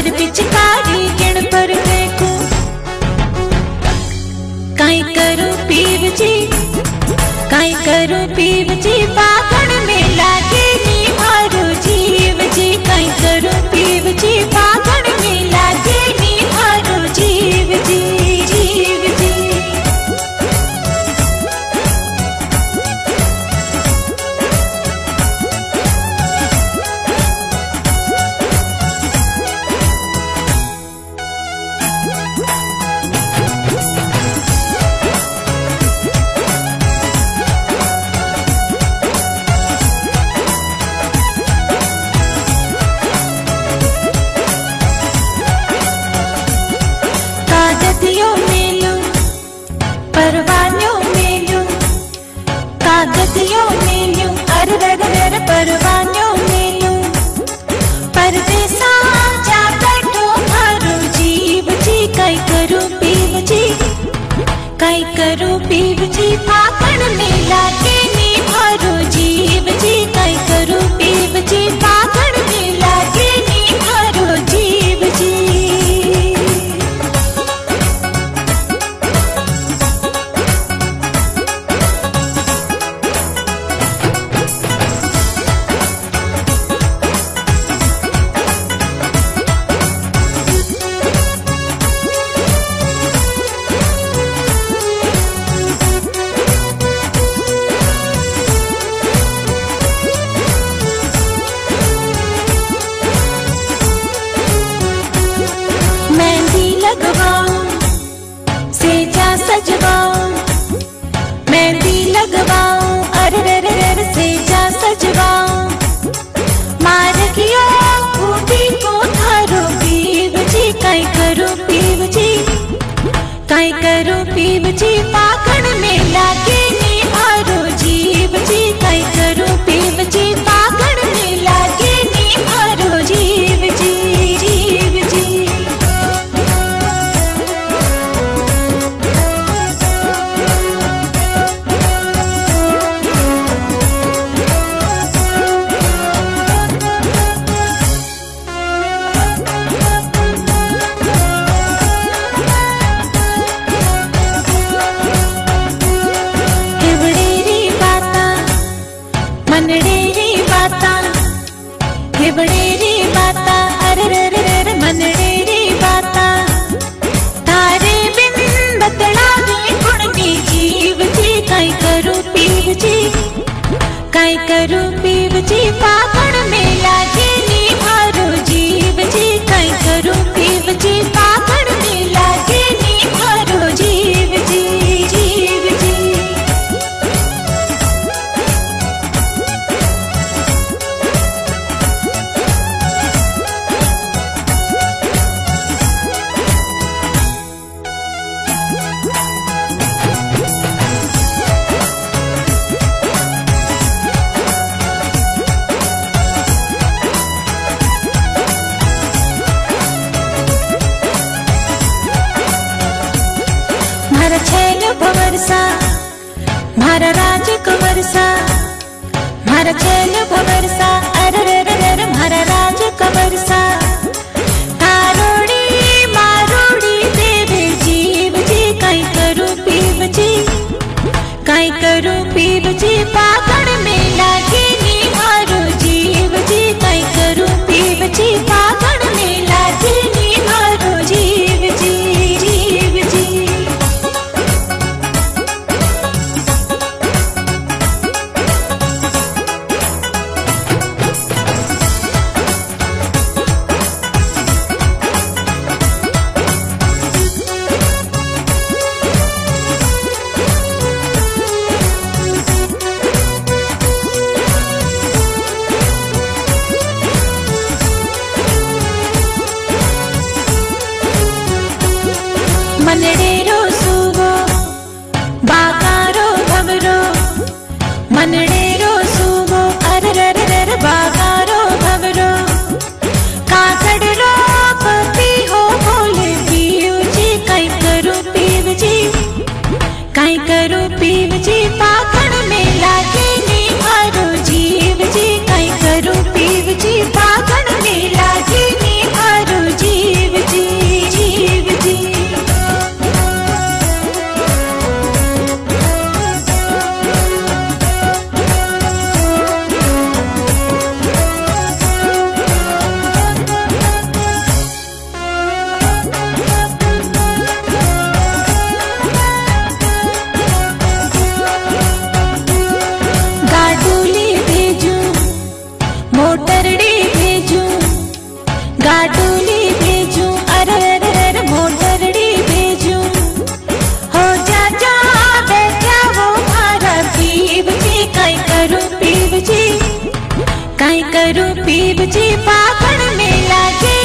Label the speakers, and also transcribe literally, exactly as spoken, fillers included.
Speaker 1: भर पिचकारी गिण पर फेंकू। काई करूं पीव जी, काई करूं पीव जी, पागण में लागे नी मारो जीव जी। काई करूं पीव जी, पागण में लागे नी मारो जीव जी, जीव जी। कागदियों में लूं, परवानियों में लूं, कागदियों में लूं, अरे रे रे रे परवानियों में लूं। परदेसा जा बैठो मारो जीव जी। काई करूं पीव जी, काई करूं पीव जी, पागण में लागे नी मारो जीव जी। काई करूं पीव जी, पागण में लागे नी मारो जीव जी। मेहंदी लगवाऊं, सेजा सजवाऊं, मेहंदी लगवाऊं, अरे रे रे रे सेजा सजवाऊं। मारगियो खूबी को थारो पीव जी। काई करूं पीव जी, काई करूं पीव जी, पागण में लागे नी मारो जीव जी। काई करूं पीव जी, पागण में लागे नी मारो जीव जी, जीव जी। हिवड़ेरी बाता, मनड़ेरी बाता, हिवड़ेरी बाता, अरे रे रे रे मनड़ेरी बाता। तारे बिन बतलावे गुणनी जीव जी। काई करूं पीव जी, काई करूं पीव जी, पागण में लागे नी मारो जीव जी। काई करूं पीव जी, पागण में लागे नी मारो जीव जी, जीव जी। मारा छैल भंवरसा, मारा राज कंवरसा, मारा छैल भंवरसा, अरे रे रे रे मारा राज कंवरसा। तारोड़ी मारोड़ी देवे जीव जी। काई करूं पीव जी, काई करूं पीव जी, पागण में लागे नी मारो जीव जी। काई करूं पीव जी, पागण में लागे नी मारो जीव जी, जीव जी। मनड़ेरो सूगो, बागारो भवरो, मनड़ेरो सूगो, अरे रे रे रे बागारो भवरो। काकड़रो पति हो बोले पीव जी। काई करूं पीव जी, काई करूं पीव जी, पागण में लागे नी मारो जीव जी। काई करूं पीव जी, पागण में लागे नी मारो जी। काई करूं पीब जी फागण में लागे